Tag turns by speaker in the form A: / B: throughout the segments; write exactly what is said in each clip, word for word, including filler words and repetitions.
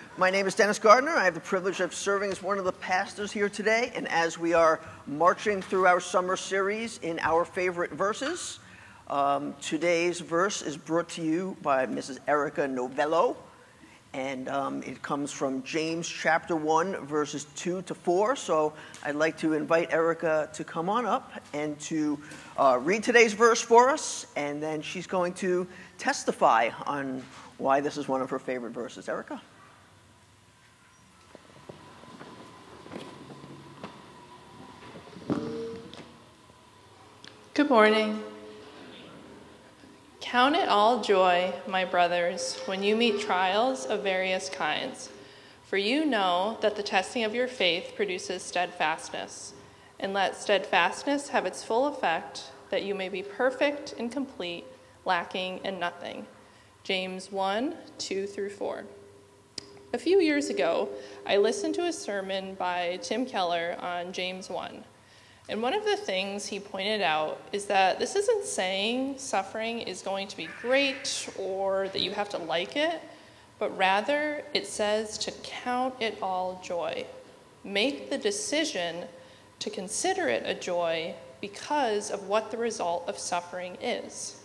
A: My name is Dennis Gardner. I have the privilege of serving as one of the pastors here today. And as we are marching through our summer series in our favorite verses, um, today's verse is brought to you by Missus Erica Novello. And um, it comes from James chapter one, verses two to four. So I'd like to invite Erica to come on up and to uh, read today's verse for us. And then she's going to testify on why this is one of her favorite verses. Erica?
B: Good morning. Count it all joy, my brothers, when you meet trials of various kinds, for you know that the testing of your faith produces steadfastness. And let steadfastness have its full effect, that you may be perfect and complete, lacking in nothing. James one, two through four. A few years ago, I listened to a sermon by Tim Keller on James one. And one of the things he pointed out is that this isn't saying suffering is going to be great or that you have to like it, but rather it says to count it all joy. Make the decision to consider it a joy because of what the result of suffering is.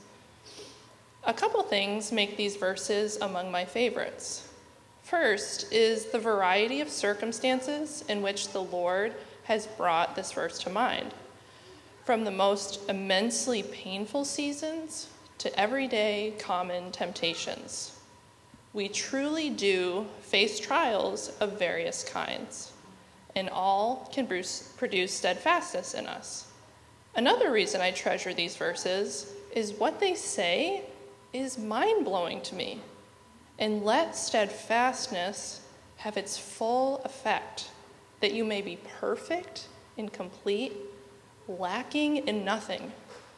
B: A couple things make these verses among my favorites. First is the variety of circumstances in which the Lord has brought this verse to mind. From the most immensely painful seasons to everyday common temptations. We truly do face trials of various kinds, and all can produce steadfastness in us. Another reason I treasure these verses is what they say is mind-blowing to me. And let steadfastness have its full effect, that you may be perfect and complete, lacking in nothing.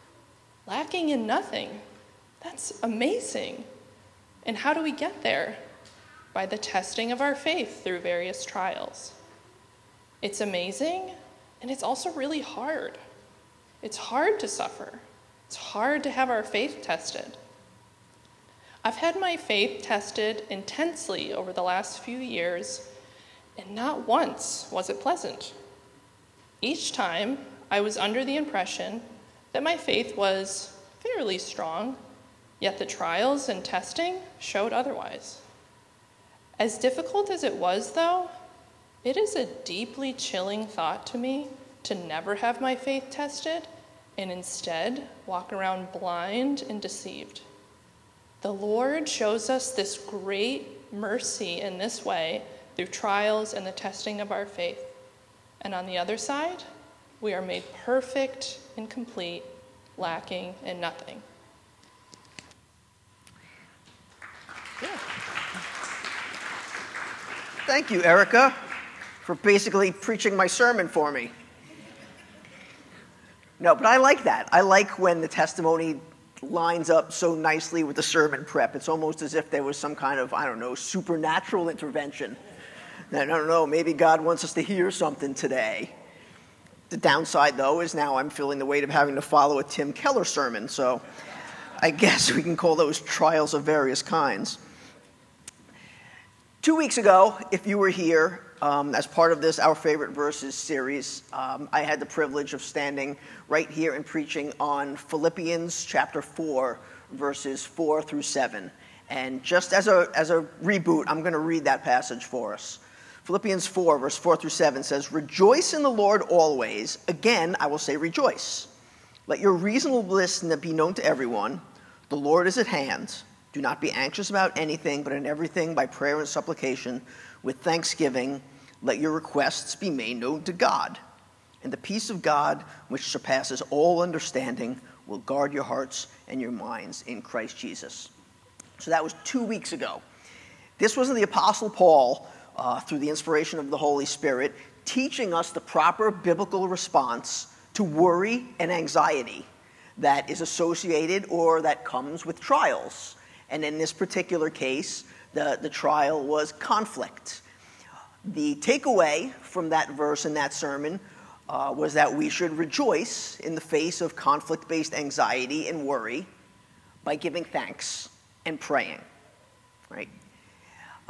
B: Lacking in nothing. That's amazing. And how do we get there? By the testing of our faith through various trials. It's amazing, and it's also really hard. It's hard to suffer. It's hard to have our faith tested. I've had my faith tested intensely over the last few years, and not once was it pleasant. Each time, I was under the impression that my faith was fairly strong, yet the trials and testing showed otherwise. As difficult as it was, though, it is a deeply chilling thought to me to never have my faith tested and instead walk around blind and deceived. The Lord shows us this great mercy in this way through trials and the testing of our faith. And on the other side, we are made perfect and complete, lacking in nothing.
A: Yeah. Thank you, Erica, for basically preaching my sermon for me. No, but I like that. I like when the testimony lines up so nicely with the sermon prep. It's almost as if there was some kind of, I don't know, supernatural intervention. I don't know, maybe God wants us to hear something today. The downside, though, is now I'm feeling the weight of having to follow a Tim Keller sermon, so I guess we can call those trials of various kinds. Two weeks ago, if you were here, um, as part of this Our Favorite Verses series, um, I had the privilege of standing right here and preaching on Philippians chapter four, verses four through seven. And just as a, as a reboot, I'm going to read that passage for us. Philippians four, verse four through seven says, "Rejoice in the Lord always. Again, I will say rejoice. Let your reasonableness be known to everyone. The Lord is at hand. Do not be anxious about anything, but in everything by prayer and supplication, with thanksgiving, let your requests be made known to God. And the peace of God, which surpasses all understanding, will guard your hearts and your minds in Christ Jesus." So that was two weeks ago. This wasn't the Apostle Paul, Uh, through the inspiration of the Holy Spirit, teaching us the proper biblical response to worry and anxiety that is associated or that comes with trials. And in this particular case, the, the trial was conflict. The takeaway from that verse in that sermon uh, was that we should rejoice in the face of conflict-based anxiety and worry by giving thanks and praying, right? Uh,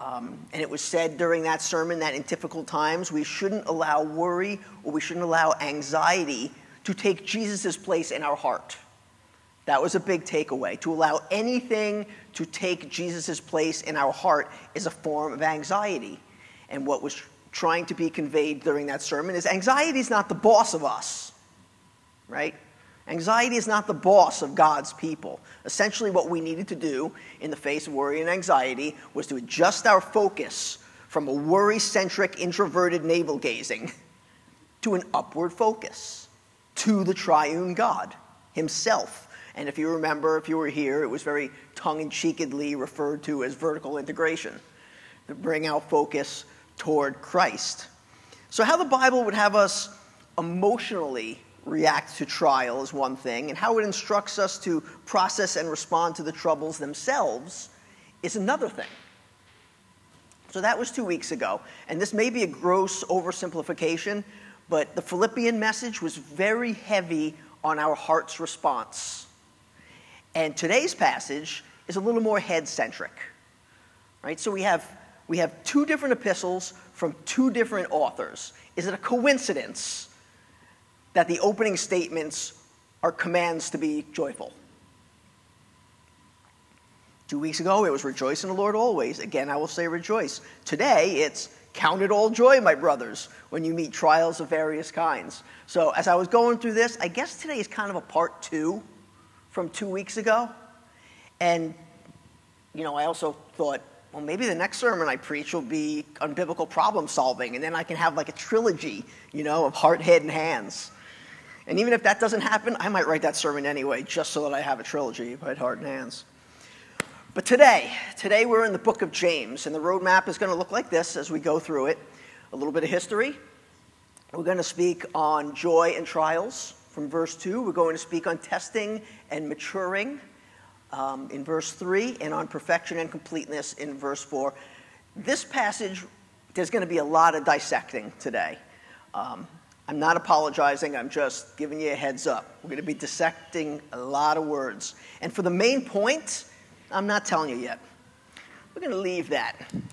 A: Um, and it was said during that sermon that in difficult times we shouldn't allow worry or we shouldn't allow anxiety to take Jesus' place in our heart. That was a big takeaway. To allow anything to take Jesus' place in our heart is a form of anxiety. And what was trying to be conveyed during that sermon is anxiety is not the boss of us, right? Anxiety is not the boss of God's people. Essentially what we needed to do in the face of worry and anxiety was to adjust our focus from a worry-centric, introverted navel-gazing to an upward focus, to the triune God himself. And if you remember, if you were here, it was very tongue-in-cheekily referred to as vertical integration, to bring our focus toward Christ. So how the Bible would have us emotionally react to trial is one thing, and how it instructs us to process and respond to the troubles themselves is another thing. So that was two weeks ago, and this may be a gross oversimplification, but the Philippian message was very heavy on our heart's response. And today's passage is a little more head-centric, right? So we have, we have two different epistles from two different authors. Is it a coincidence that the opening statements are commands to be joyful? Two weeks ago, it was rejoice in the Lord always. Again, I will say rejoice. Today, it's count it all joy, my brothers, when you meet trials of various kinds. So as I was going through this, I guess today is kind of a part two from two weeks ago. And, you know, I also thought, well, maybe the next sermon I preach will be on biblical problem solving, and then I can have like a trilogy, you know, of heart, head, and hands. And even if that doesn't happen, I might write that sermon anyway, just so that I have a trilogy of head, heart, and hands. But today, today we're in the book of James, and the roadmap is going to look like this as we go through it. A little bit of history. We're going to speak on joy and trials from verse two. We're going to speak on testing and maturing um, in verse three, and on perfection and completeness in verse four. This passage, there's going to be a lot of dissecting today. Um, I'm not apologizing, I'm just giving you a heads up. We're going to be dissecting a lot of words. And for the main point, I'm not telling you yet. We're going to leave that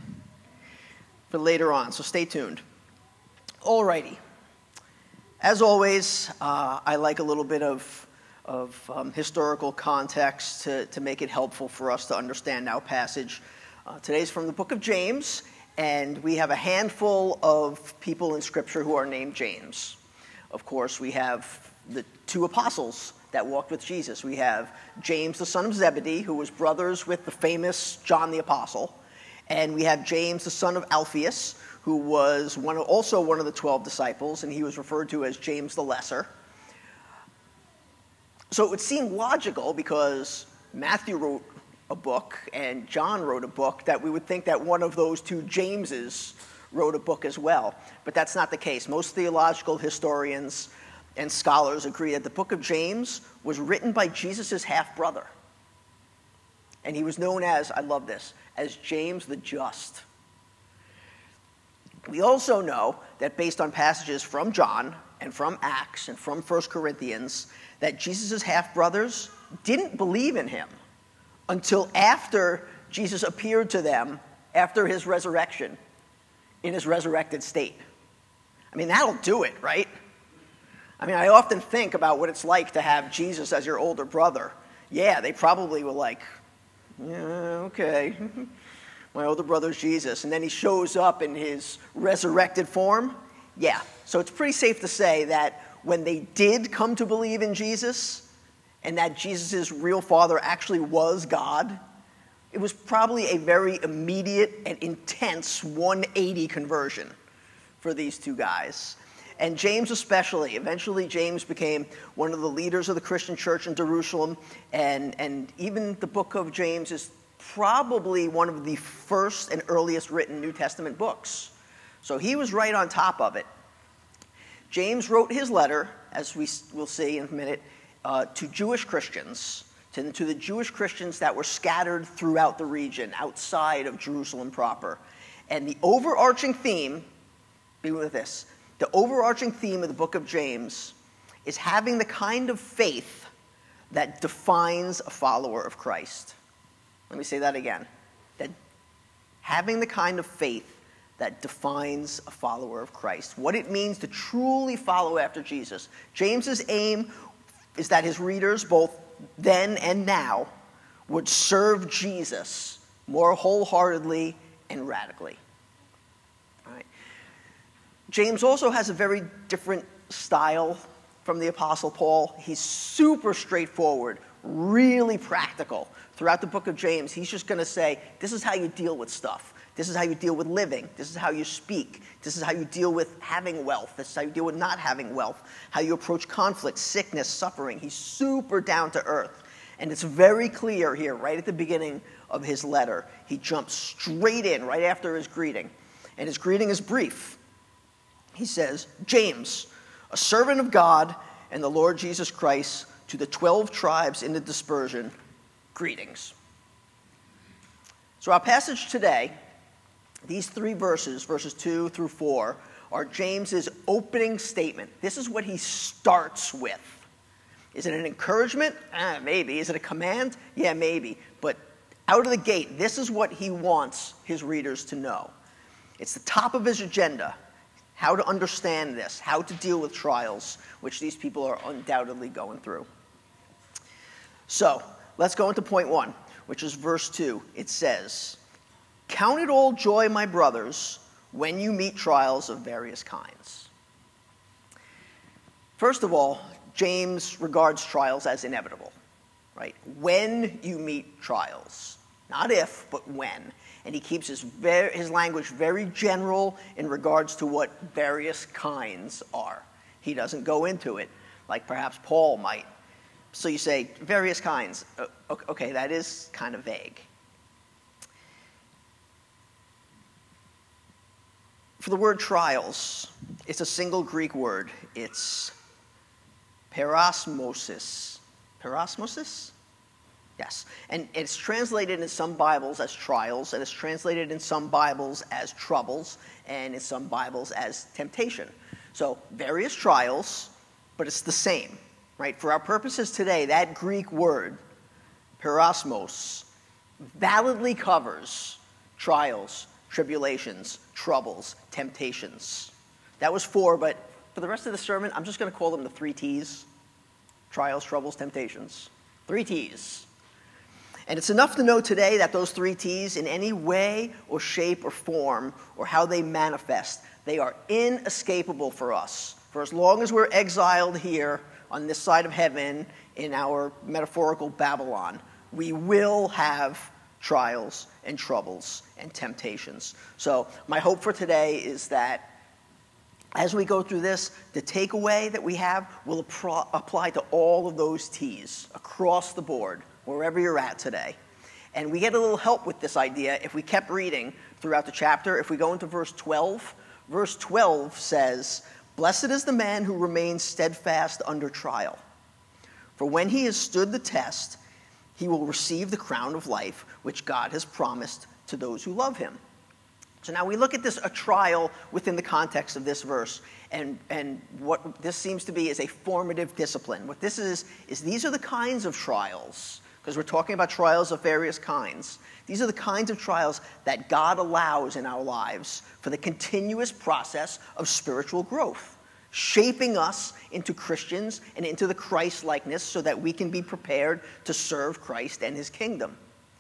A: for later on, so stay tuned. Alrighty. As always, uh, I like a little bit of, of um, historical context to, to make it helpful for us to understand our passage. Uh, today's from the book of James, and we have a handful of people in Scripture who are named James. Of course, we have the two apostles that walked with Jesus. We have James, the son of Zebedee, who was brothers with the famous John the Apostle. And we have James, the son of Alphaeus, who was one of, also one of the twelve disciples, and he was referred to as James the Lesser. So it would seem logical, because Matthew wrote a book and John wrote a book, that we would think that one of those two Jameses wrote a book as well. But that's not the case. Most theological historians and scholars agree that the book of James was written by Jesus' half-brother. And he was known as, I love this, as James the Just. We also know that based on passages from John and from Acts and from First Corinthians, that Jesus' half-brothers didn't believe in him until after Jesus appeared to them after his resurrection, in his resurrected state. I mean, that'll do it, right? I mean, I often think about what it's like to have Jesus as your older brother. Yeah, they probably were like, yeah, okay. My older brother's Jesus. And then he shows up in his resurrected form. Yeah. So it's pretty safe to say that when they did come to believe in Jesus, and that Jesus' real father actually was God, it was probably a very immediate and intense one eighty conversion for these two guys. And James especially. Eventually, James became one of the leaders of the Christian church in Jerusalem, and, and even the book of James is probably one of the first and earliest written New Testament books. So he was right on top of it. James wrote his letter, as we will see in a minute, uh, to Jewish Christians, to, to the Jewish Christians that were scattered throughout the region, outside of Jerusalem proper. And the overarching theme, be with this, the overarching theme of the book of James is having the kind of faith that defines a follower of Christ. Let me say that again. That having the kind of faith that defines a follower of Christ, what it means to truly follow after Jesus. James's aim is that his readers, both then and now, would serve Jesus more wholeheartedly and radically. All right. James also has a very different style from the Apostle Paul. He's super straightforward, really practical. Throughout the book of James, he's just going to say, this is how you deal with stuff. This is how you deal with living. This is how you speak. This is how you deal with having wealth. This is how you deal with not having wealth. How you approach conflict, sickness, suffering. He's super down to earth. And it's very clear here, right at the beginning of his letter. He jumps straight in, right after his greeting. And his greeting is brief. He says, James, a servant of God and the Lord Jesus Christ, to the twelve tribes in the dispersion, greetings. So our passage today, these three verses, verses two through four, are James's opening statement. This is what he starts with. Is it an encouragement? Ah, maybe. Is it a command? Yeah, maybe. But out of the gate, this is what he wants his readers to know. It's the top of his agenda, how to understand this, how to deal with trials, which these people are undoubtedly going through. So, let's go into point one, which is verse two. It says, count it all joy, my brothers, when you meet trials of various kinds. First of all, James regards trials as inevitable, right? When you meet trials, not if, but when. And he keeps his, ver- his language very general in regards to what various kinds are. He doesn't go into it like perhaps Paul might. So you say, various kinds. Okay, that is kind of vague. For the word trials, it's a single Greek word. It's perosmosis. Perosmosis? Yes. And it's translated in some Bibles as trials, and it's translated in some Bibles as troubles, and in some Bibles as temptation. So various trials, but it's the same, right? For our purposes today, that Greek word, perosmos, validly covers trials, tribulations, troubles, temptations. That was four, but for the rest of the sermon, I'm just going to call them the three T's. Trials, troubles, temptations. Three T's. And it's enough to know today that those three T's, in any way or shape or form, or how they manifest, they are inescapable for us. For as long as we're exiled here on this side of heaven in our metaphorical Babylon, we will have trials and troubles and temptations. So my hope for today is that as we go through this, the takeaway that we have will appro- apply to all of those T's across the board, wherever you're at today. And we get a little help with this idea if we kept reading throughout the chapter. If we go into verse twelve, verse twelve says, "Blessed is the man who remains steadfast under trial. For when he has stood the test, he will receive the crown of life, which God has promised to those who love him." So now we look at this, a trial, within the context of this verse, and, and what this seems to be is a formative discipline. What this is, is these are the kinds of trials, because we're talking about trials of various kinds. These are the kinds of trials that God allows in our lives for the continuous process of spiritual growth, shaping us into Christians and into the Christ-likeness so that we can be prepared to serve Christ and his kingdom.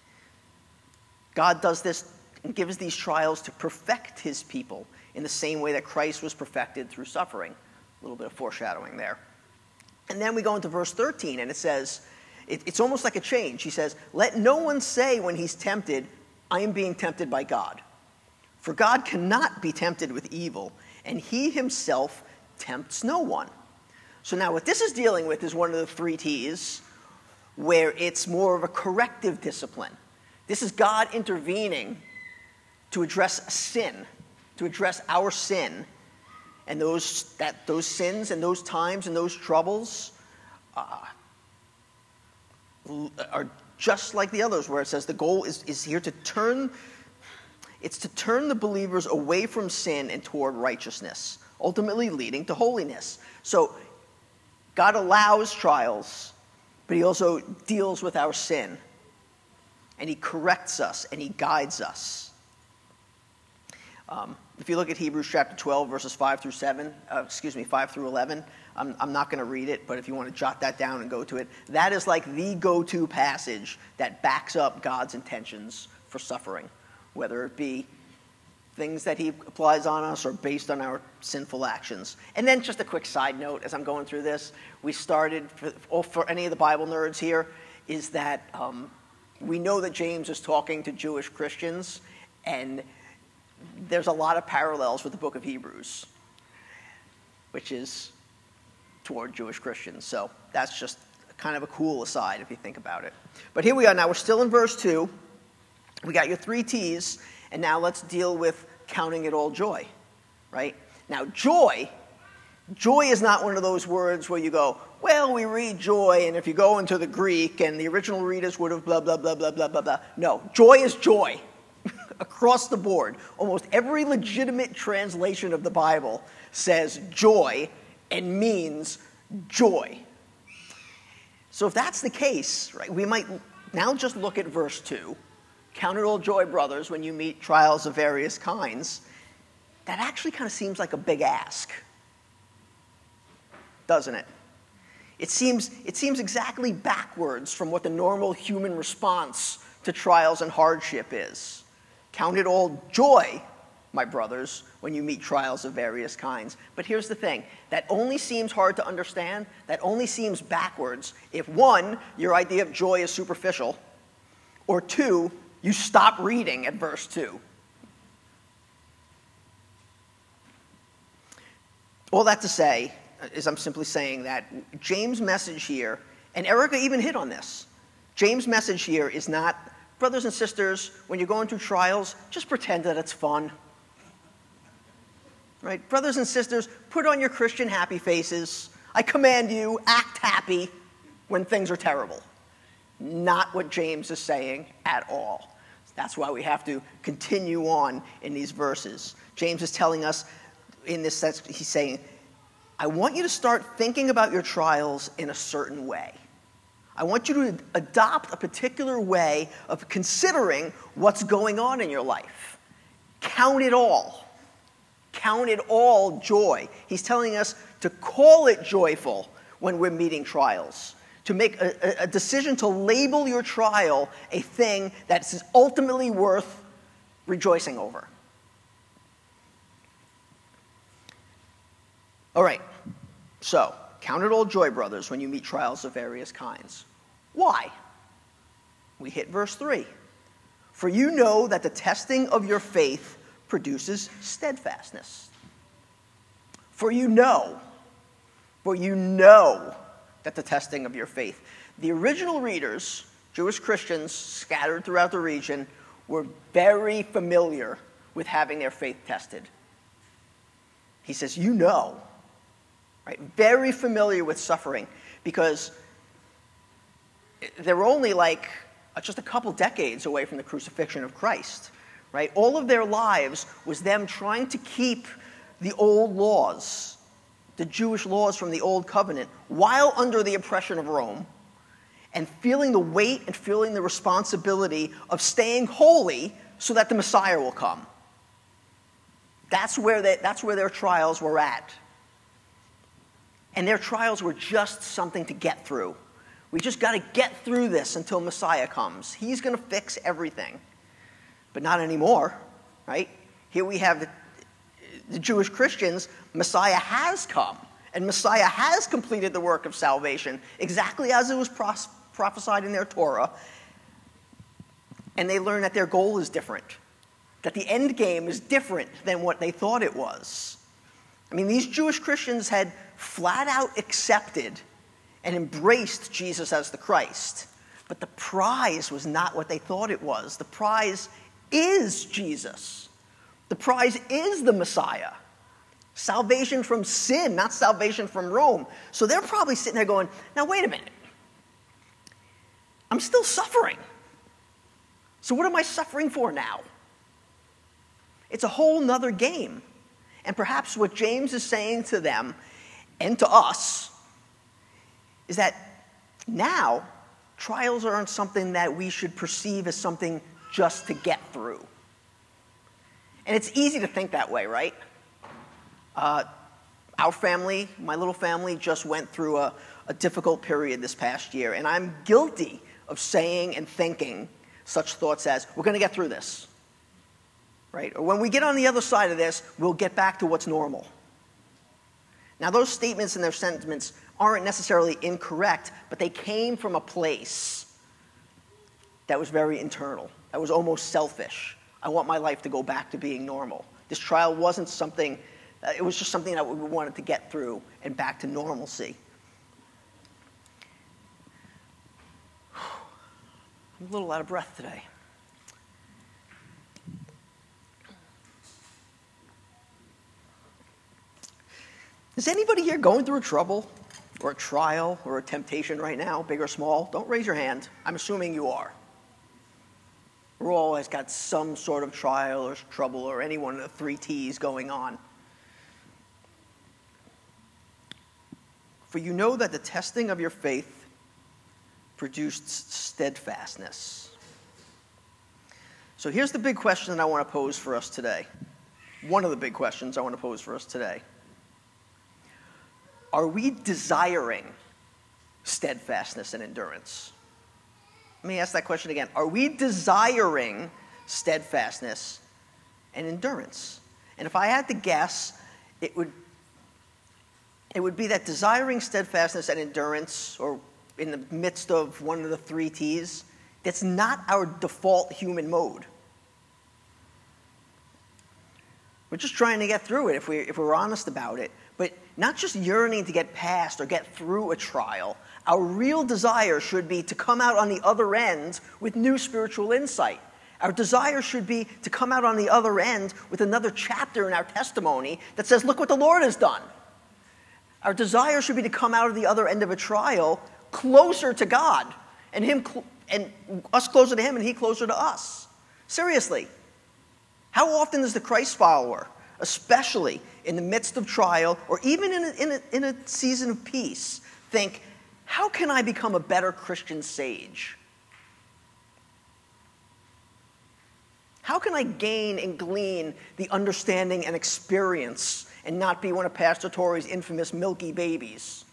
A: God does this and gives these trials to perfect his people in the same way that Christ was perfected through suffering. A little bit of foreshadowing there. And then we go into verse thirteen, and it says, it, it's almost like a change. He says, "Let no one say when he's tempted, I am being tempted by God. For God cannot be tempted with evil, and he himself tempts no one." So now what this is dealing with is one of the three T's, where it's more of a corrective discipline. This is God intervening to address sin, to address our sin, and those that those sins and those times and those troubles uh, are just like the others, where it says the goal is, is here to turn, it's to turn the believers away from sin and toward righteousness, ultimately leading to holiness. So God allows trials, but he also deals with our sin, and he corrects us and he guides us. Um, if you look at Hebrews chapter twelve, verses five through seven, uh, excuse me, five through eleven, I'm, I'm not going to read it, but if you want to jot that down and go to it, that is like the go-to passage that backs up God's intentions for suffering, whether it be things that he applies on us or based on our sinful actions. And then just a quick side note as I'm going through this, we started, for, oh, for any of the Bible nerds here, is that um, we know that James is talking to Jewish Christians, and there's a lot of parallels with the book of Hebrews, which is toward Jewish Christians. So that's just kind of a cool aside if you think about it. But here we are now. We're still in verse two. We got your three T's, and now let's deal with counting it all joy, right? Now, joy, joy is not one of those words where you go, well, we read joy, and if you go into the Greek, and the original readers would have blah, blah, blah, blah, blah, blah, blah. No, joy is joy. Across the board, almost every legitimate translation of the Bible says joy and means joy. So if that's the case, right, we might now just look at verse two. Count it all joy, brothers, when you meet trials of various kinds. That actually kind of seems like a big ask, doesn't it? It seems, it seems exactly backwards from what the normal human response to trials and hardship is. Count it all joy, my brothers, when you meet trials of various kinds. But here's the thing. That only seems hard to understand. That only seems backwards if, one, your idea of joy is superficial, or two, you stop reading at verse two. All that to say is I'm simply saying that James' message here, and Erica even hit on this, James' message here is not, brothers and sisters, when you're going through trials, just pretend that it's fun. Right? Brothers and sisters, put on your Christian happy faces. I command you, act happy when things are terrible. Not what James is saying at all. That's why we have to continue on in these verses. James is telling us in this sense, he's saying, I want you to start thinking about your trials in a certain way. I want you to adopt a particular way of considering what's going on in your life. Count it all. Count it all joy. He's telling us to call it joyful when we're meeting trials, to make a, a decision to label your trial a thing that's ultimately worth rejoicing over. All right, so count it all joy, brothers, when you meet trials of various kinds. Why? We hit verse three. For you know that the testing of your faith produces steadfastness. For you know, for you know that the testing of your faith. The original readers, Jewish Christians scattered throughout the region, were very familiar with having their faith tested. He says, you know, right? Very familiar with suffering, because they're only like just a couple decades away from the crucifixion of Christ, right? All of their lives was them trying to keep the old laws, the Jewish laws from the old covenant, while under the oppression of Rome, and feeling the weight and feeling the responsibility of staying holy so that the Messiah will come. That's where they, that's where their trials were at. And their trials were just something to get through. We just got to get through this until Messiah comes. He's going to fix everything. But not anymore, right? Here we have the, the Jewish Christians. Messiah has come, and Messiah has completed the work of salvation, exactly as it was pros- prophesied in their Torah. And they learn that their goal is different, that the end game is different than what they thought it was. I mean, these Jewish Christians had flat out accepted and embraced Jesus as the Christ. But the prize was not what they thought it was. The prize is Jesus. The prize is the Messiah. Salvation from sin, not salvation from Rome. So they're probably sitting there going, now wait a minute. I'm still suffering. So what am I suffering for now? It's a whole nother game. And perhaps what James is saying to them and to us is that now trials aren't something that we should perceive as something just to get through. And it's easy to think that way, right? Uh, our family, my little family, just went through a, a difficult period this past year, and I'm guilty of saying and thinking such thoughts as, we're going to get through this, right? Or when we get on the other side of this, we'll get back to what's normal. Now, those statements and their sentiments aren't necessarily incorrect, but they came from a place that was very internal, that was almost selfish. I want my life to go back to being normal. This trial wasn't something, uh, it was just something that we wanted to get through and back to normalcy. I'm a little out of breath today. Is anybody here going through a trouble or a trial or a temptation right now, big or small? Don't raise your hand. I'm assuming you are. We're all has got some sort of trial or trouble or any one of the three T's going on. For you know that the testing of your faith produced steadfastness. So here's the big question that I want to pose for us today. One of the big questions I want to pose for us today. Are we desiring steadfastness and endurance? Let me ask that question again. Are we desiring steadfastness and endurance? And if I had to guess, it would, it would be that desiring steadfastness and endurance, or in the midst of one of the three T's, that's not our default human mode. We're just trying to get through it if, we, if we're honest about it. But not just yearning to get past or get through a trial. Our real desire should be to come out on the other end with new spiritual insight. Our desire should be to come out on the other end with another chapter in our testimony that says, look what the Lord has done. Our desire should be to come out of the other end of a trial closer to God, and him cl- and us closer to him and he closer to us. Seriously. How often does the Christ follower, especially in the midst of trial or even in a, in a, in a season of peace, think, how can I become a better Christian sage? How can I gain and glean the understanding and experience and not be one of Pastor Torrey's infamous milky babies?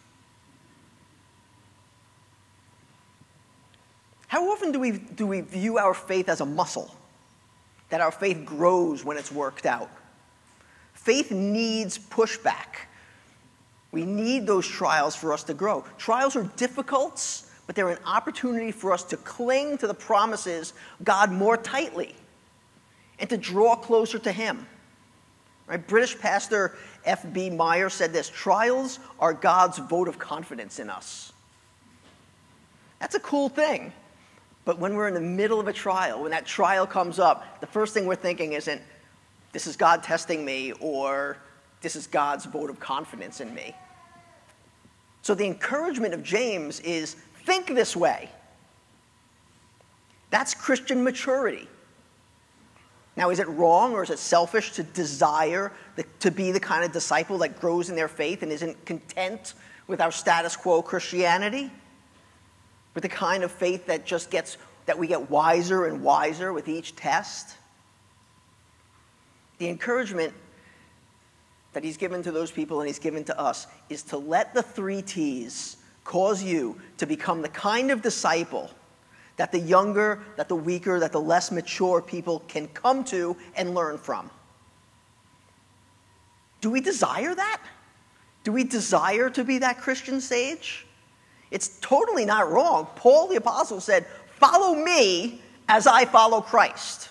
A: How often do we, do we view our faith as a muscle, that our faith grows when it's worked out? Faith needs pushback. We need those trials for us to grow. Trials are difficult, but they're an opportunity for us to cling to the promises of God more tightly and to draw closer to him. Right? British pastor F B Meyer said this, trials are God's vote of confidence in us. That's a cool thing. But when we're in the middle of a trial, when that trial comes up, the first thing we're thinking isn't, this is God testing me, or this is God's vote of confidence in me. So the encouragement of James is, think this way. That's Christian maturity. Now, is it wrong or is it selfish to desire the, to be the kind of disciple that grows in their faith and isn't content with our status quo Christianity? With the kind of faith that just gets, that we get wiser and wiser with each test? The encouragement that he's given to those people and he's given to us is to let the three T's cause you to become the kind of disciple that the younger, that the weaker, that the less mature people can come to and learn from. Do we desire that? Do we desire to be that Christian sage? It's totally not wrong. Paul the Apostle said, follow me as I follow Christ.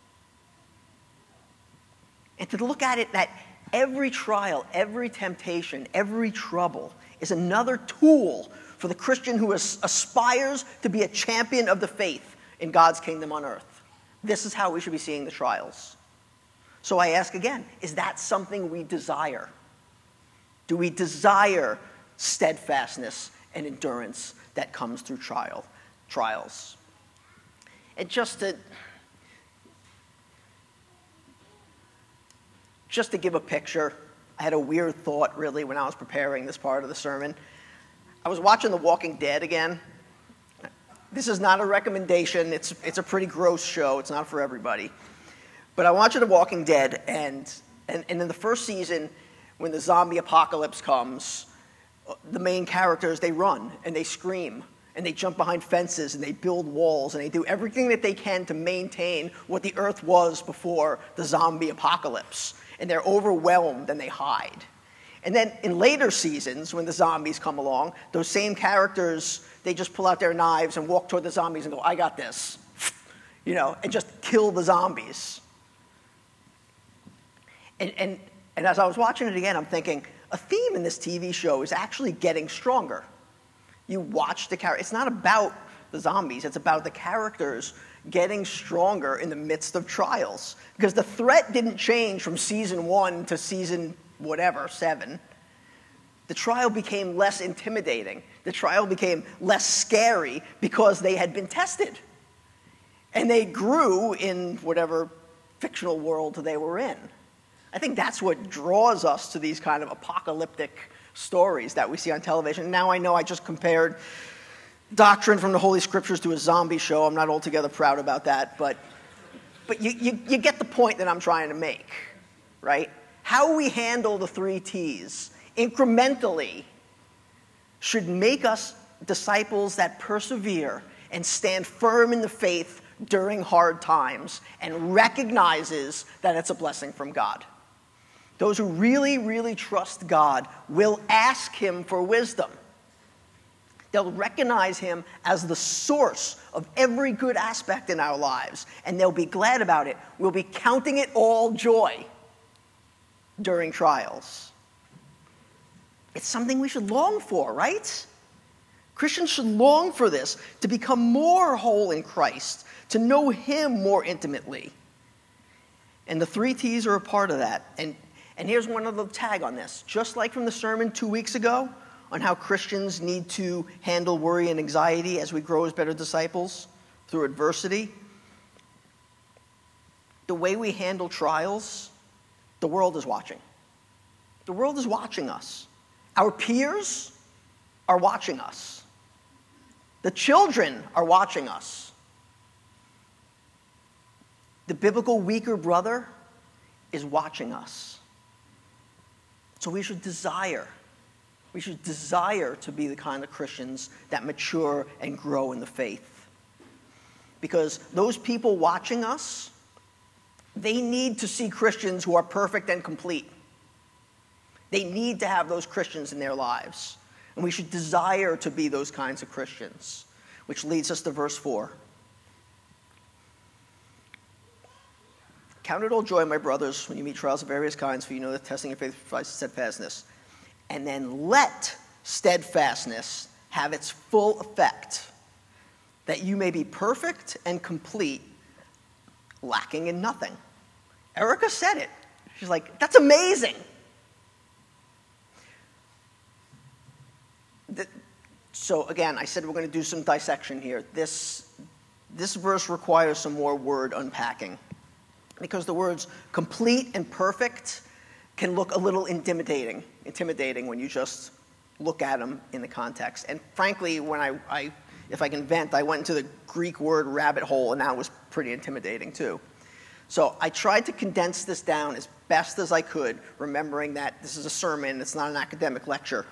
A: And to look at it that every trial, every temptation, every trouble is another tool for the Christian who is, aspires to be a champion of the faith in God's kingdom on earth. This is how we should be seeing the trials. So I ask again, is that something we desire? Do we desire steadfastness and endurance that comes through trial, trials? And just to, just to give a picture, I had a weird thought, really, when I was preparing this part of the sermon. I was watching The Walking Dead again. This is not a recommendation. It's, it's a pretty gross show. It's not for everybody. But I watched The Walking Dead, and, and, and in the first season, when the zombie apocalypse comes, the main characters, they run and they scream and they jump behind fences and they build walls and they do everything that they can to maintain what the earth was before the zombie apocalypse. And they're overwhelmed and they hide. And then in later seasons, when the zombies come along, those same characters, they just pull out their knives and walk toward the zombies and go, I got this, you know, and just kill the zombies. And, and, and as I was watching it again, I'm thinking, a theme in this T V show is actually getting stronger. You watch the character. It's not about the zombies. It's about the characters getting stronger in the midst of trials. Because the threat didn't change from season one to season whatever, seven. The trial became less intimidating. The trial became less scary because they had been tested. And they grew in whatever fictional world they were in. I think that's what draws us to these kind of apocalyptic stories that we see on television. Now I know I just compared doctrine from the Holy Scriptures to a zombie show. I'm not altogether proud about that, but, but you, you, you get the point that I'm trying to make, right? How we handle the three T's incrementally should make us disciples that persevere and stand firm in the faith during hard times and recognizes that it's a blessing from God. Those who really, really trust God will ask him for wisdom. They'll recognize him as the source of every good aspect in our lives, and they'll be glad about it. We'll be counting it all joy during trials. It's something we should long for, right? Christians should long for this, to become more whole in Christ, to know him more intimately. And the three T's are a part of that. And And here's one other tag on this. Just like from the sermon two weeks ago on how Christians need to handle worry and anxiety as we grow as better disciples through adversity, the way we handle trials, the world is watching. The world is watching us. Our peers are watching us. The children are watching us. The biblical weaker brother is watching us. So we should desire, we should desire to be the kind of Christians that mature and grow in the faith. Because those people watching us, they need to see Christians who are perfect and complete. They need to have those Christians in their lives. And we should desire to be those kinds of Christians. Which leads us to verse four. Count it all joy, my brothers, when you meet trials of various kinds, for you know that testing your faith provides steadfastness. And then let steadfastness have its full effect, that you may be perfect and complete, lacking in nothing. Erica said it. She's like, that's amazing. The, so again, I said we're going to do some dissection here. This, this verse requires some more word unpacking. Because the words complete and perfect can look a little intimidating, intimidating when you just look at them in the context. And frankly, when I, I, if I can vent, I went into the Greek word rabbit hole, and that was pretty intimidating too. So I tried to condense this down as best as I could, remembering that this is a sermon, it's not an academic lecture.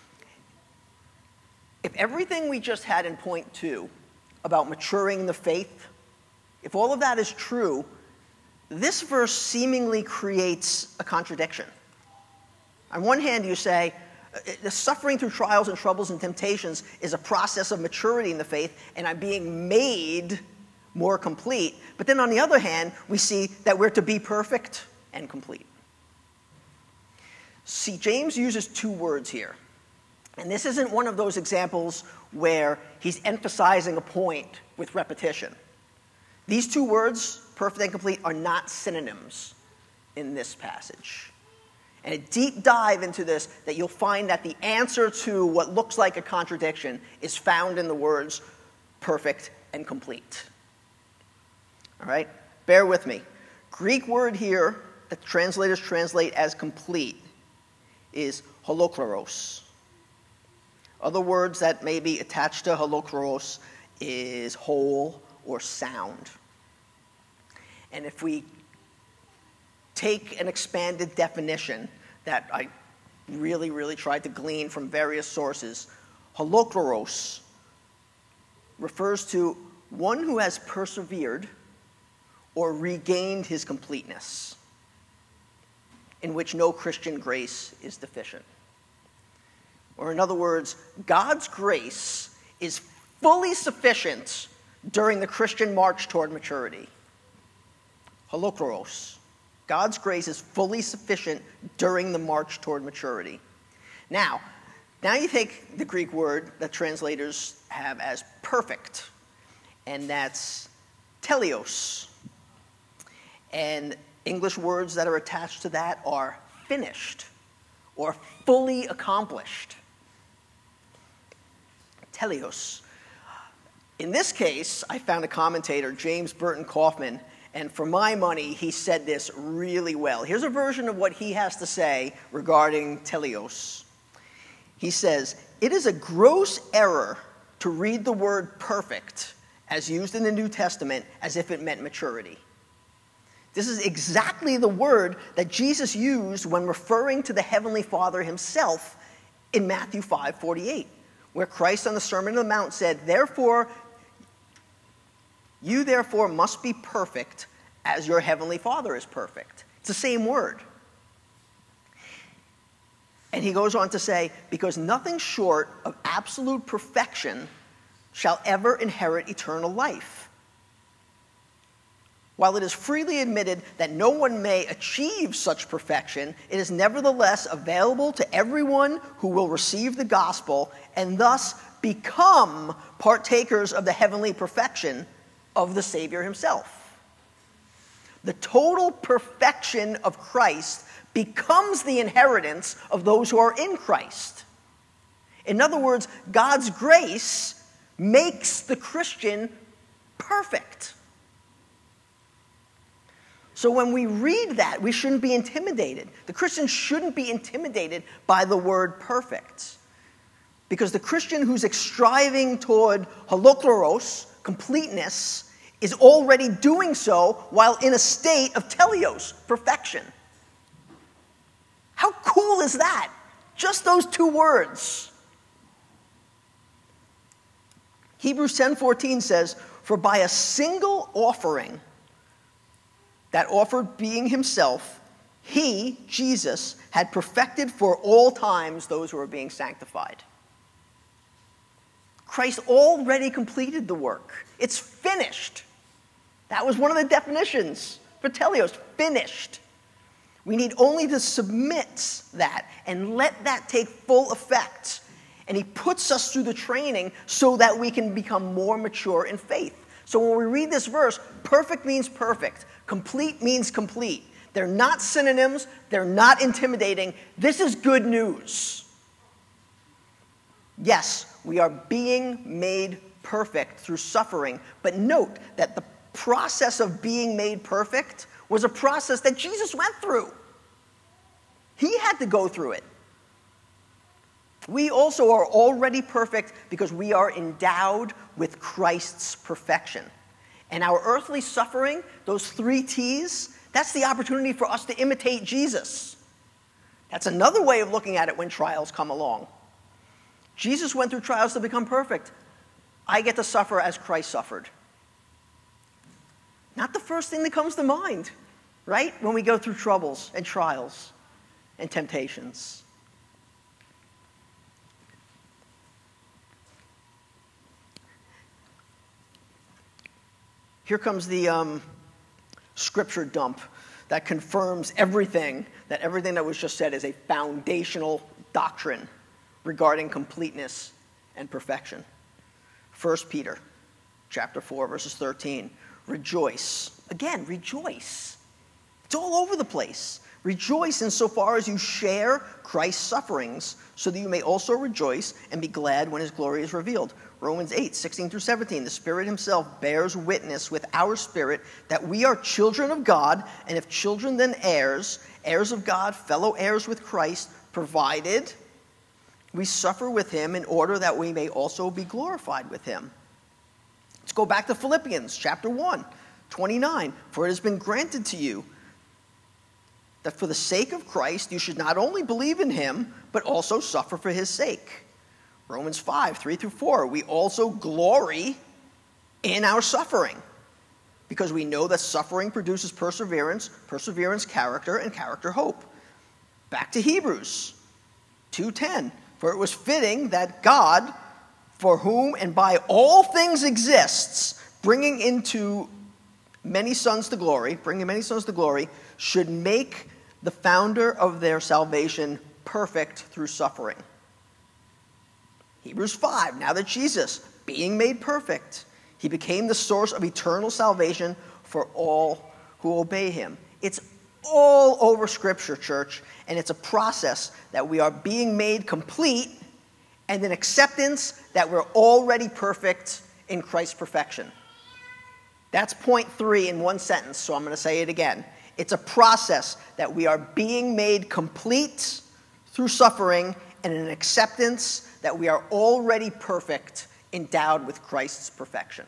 A: If everything we just had in point two about maturing in the faith, if all of that is true, this verse seemingly creates a contradiction. On one hand, you say, the suffering through trials and troubles and temptations is a process of maturity in the faith, and I'm being made more complete. But then on the other hand, we see that we're to be perfect and complete. See, James uses two words here. And this isn't one of those examples where he's emphasizing a point with repetition. These two words, perfect and complete, are not synonyms in this passage. And a deep dive into this, that you'll find that the answer to what looks like a contradiction is found in the words perfect and complete. All right? Bear with me. Greek word here that translators translate as complete is holokleros. Other words that may be attached to holokleros is whole or sound. And if we take an expanded definition that I really, really tried to glean from various sources, holokleros refers to one who has persevered or regained his completeness, in which no Christian grace is deficient. Or in other words, God's grace is fully sufficient during the Christian march toward maturity. Holokleros. God's grace is fully sufficient during the march toward maturity. Now, now you take the Greek word that translators have as perfect, and that's teleos. And English words that are attached to that are finished or fully accomplished. Teleos. In this case, I found a commentator, James Burton Kaufman, and for my money, he said this really well. Here's a version of what he has to say regarding teleos. He says, "It is a gross error to read the word perfect as used in the New Testament as if it meant maturity. This is exactly the word that Jesus used when referring to the Heavenly Father himself in Matthew five forty-eight, where Christ on the Sermon on the Mount said, Therefore, you therefore must be perfect as your Heavenly Father is perfect. It's the same word. And he goes on to say, because nothing short of absolute perfection shall ever inherit eternal life. While it is freely admitted that no one may achieve such perfection, it is nevertheless available to everyone who will receive the gospel and thus become partakers of the heavenly perfection of the Savior himself. The total perfection of Christ becomes the inheritance of those who are in Christ. In other words, God's grace makes the Christian perfect. So when we read that, we shouldn't be intimidated. The Christian shouldn't be intimidated by the word perfect. Because the Christian who's striving toward holokleros, completeness, is already doing so while in a state of teleos, perfection. How cool is that? Just those two words. Hebrews ten fourteen says, For by a single offering, that offered being himself, he, Jesus, had perfected for all times those who are being sanctified. Christ already completed the work. It's finished. That was one of the definitions for teleos, finished. We need only to submit that and let that take full effect. And he puts us through the training so that we can become more mature in faith. So when we read this verse, perfect means perfect. Complete means complete. They're not synonyms. They're not intimidating. This is good news. Yes, we are being made perfect through suffering. But note that the process of being made perfect was a process that Jesus went through. He had to go through it. We also are already perfect because we are endowed with Christ's perfection. And our earthly suffering, those three T's, that's the opportunity for us to imitate Jesus. That's another way of looking at it when trials come along. Jesus went through trials to become perfect. I get to suffer as Christ suffered. Not the first thing that comes to mind, right? When we go through troubles and trials and temptations. Here comes the um, scripture dump that confirms everything, that everything that was just said is a foundational doctrine regarding completeness and perfection. First Peter chapter four, verses thirteen. Rejoice. Again, rejoice. It's all over the place. Rejoice insofar as you share Christ's sufferings, so that you may also rejoice and be glad when his glory is revealed. Romans eight, sixteen through seventeen. The Spirit himself bears witness with our spirit that we are children of God, and if children, then heirs, heirs of God, fellow heirs with Christ, provided we suffer with him in order that we may also be glorified with him. Let's go back to Philippians chapter one, twenty-nine. For it has been granted to you that for the sake of Christ you should not only believe in him, but also suffer for his sake. Romans five, three through four, we also glory in our suffering, because we know that suffering produces perseverance, perseverance character, and character hope. Back to Hebrews two ten, for it was fitting that God, for whom and by all things exists, bringing into many sons to glory, bringing many sons to glory, should make the founder of their salvation perfect through suffering. Hebrews five, now that Jesus, being made perfect, he became the source of eternal salvation for all who obey him. It's all over Scripture, church, and it's a process that we are being made complete and an acceptance that we're already perfect in Christ's perfection. That's point three in one sentence, so I'm going to say it again. It's a process that we are being made complete through suffering and an acceptance that we are already perfect, endowed with Christ's perfection.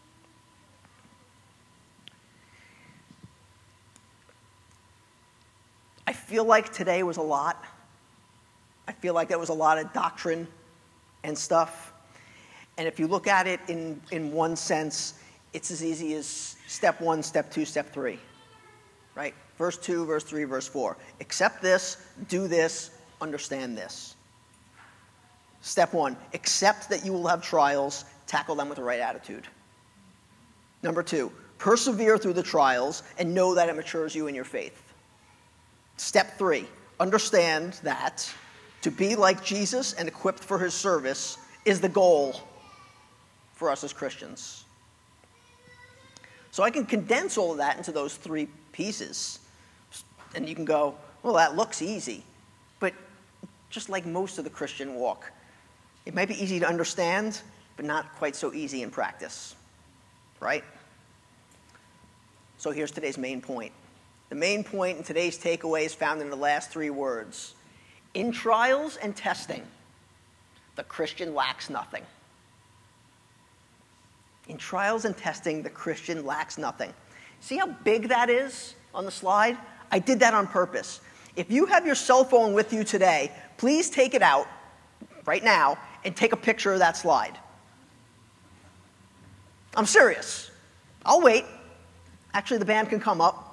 A: I feel like today was a lot. I feel like there was a lot of doctrine and stuff. And if you look at it in, in one sense, it's as easy as step one, step two, step three. Right? Verse two, verse three, verse four. Accept this, do this, understand this. Step one, accept that you will have trials, tackle them with the right attitude. Number two, persevere through the trials and know that it matures you in your faith. Step three, understand that to be like Jesus and equipped for his service is the goal for us as Christians. So I can condense all of that into those three pieces. And you can go, well, that looks easy. But just like most of the Christian walk, it might be easy to understand, but not quite so easy in practice. Right? So here's today's main point. The main point in today's takeaway is found in the last three words. In trials and testing, the Christian lacks nothing. In trials and testing, the Christian lacks nothing. See how big that is on the slide? I did that on purpose. If you have your cell phone with you today, please take it out right now and take a picture of that slide. I'm serious. I'll wait. Actually, the band can come up.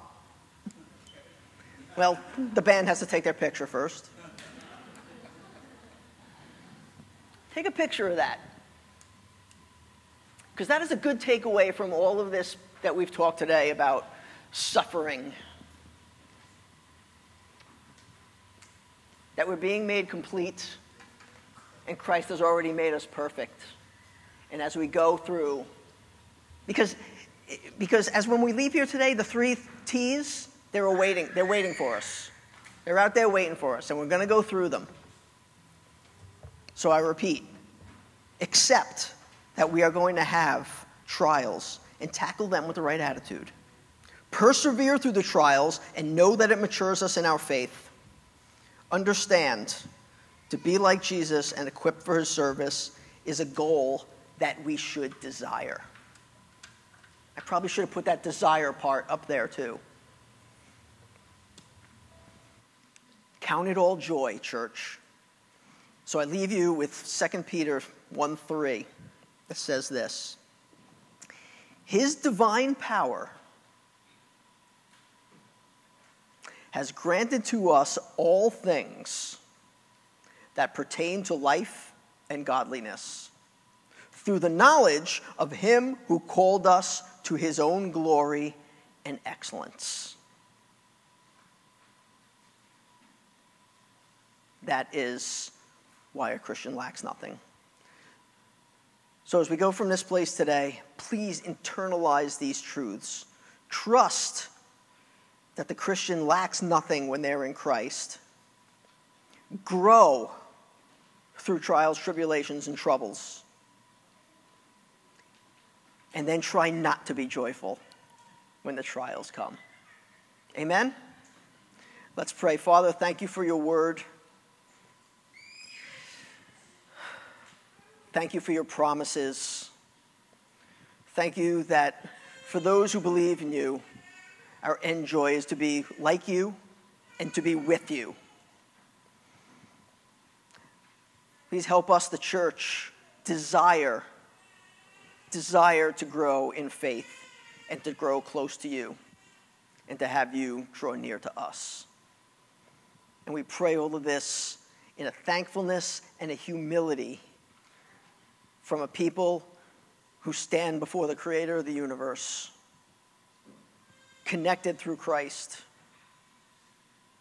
A: Well, the band has to take their picture first. Take a picture of that. Because that is a good takeaway from all of this that we've talked today about suffering. That we're being made complete, and Christ has already made us perfect. And as we go through, because, because as when we leave here today, the three T's, they're waiting, they're waiting for us. They're out there waiting for us, and we're going to go through them. So I repeat, accept that we are going to have trials and tackle them with the right attitude. Persevere through the trials and know that it matures us in our faith. Understand, to be like Jesus and equipped for his service is a goal that we should desire. I probably should have put that desire part up there too. Count it all joy, church. So I leave you with Second Peter one three. It says this. His divine power has granted to us all things that pertain to life and godliness through the knowledge of him who called us to his own glory and excellence. That is why a Christian lacks nothing. So as we go from this place today, please internalize these truths. Trust that the Christian lacks nothing when they're in Christ. Grow through trials, tribulations, and troubles. And then try not to be joyful when the trials come. Amen? Let's pray. Father, thank you for your word. Thank you for your promises. Thank you that for those who believe in you, our end joy is to be like you and to be with you. Please help us, the church, desire, desire to grow in faith and to grow close to you and to have you draw near to us. And we pray all of this in a thankfulness and a humility from a people who stand before the Creator of the universe, connected through Christ.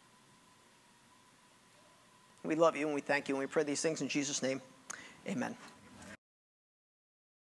A: We love you and we thank you and we pray these things in Jesus' name. Amen.